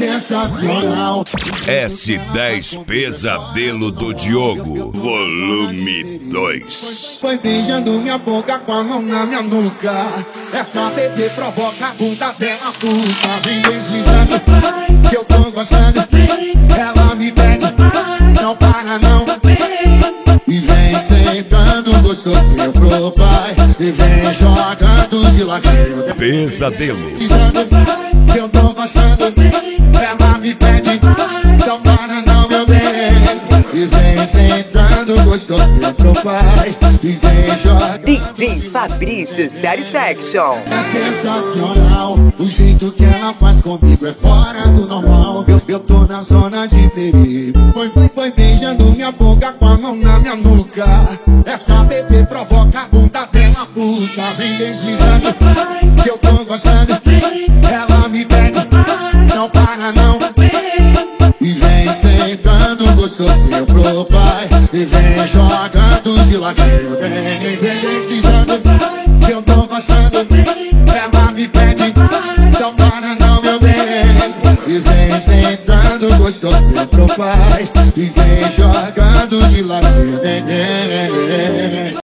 sensacional. S10 Pesadelo do Diogo, volume 2. Foi beijando minha boca com a mão na minha nuca. Essa bebê provoca a bunda dela pulsa. Vem deslizando, que eu tô gostando. Ela me pede, não para não. E vem sentando gostosinho pro pai. E vem jogando de ladinho. Pesadelo. Deslizando, que eu tô gostando. Ela me pede, não para não, meu bem. E vem sentando gostosinho pro pai. E vem jogando. DJ Fabrício Satisfaction. É sensacional, o jeito que ela faz comigo é fora do normal. Eu tô na zona de perigo. Foi beijando minha boca com a mão na minha nuca. Essa bebê provoca a bunda dela pulsa. Vem deslizando, que eu tô gostando. Ela me pede, não para não. E vem sentando gostosinho pro pai. E vem jogando de ladinho. Vem deslizando, que eu tô gostando. Ela me pede, não para não, meu bem. E vem sentando gostosinho pro pai. E vem jogando de ladinho.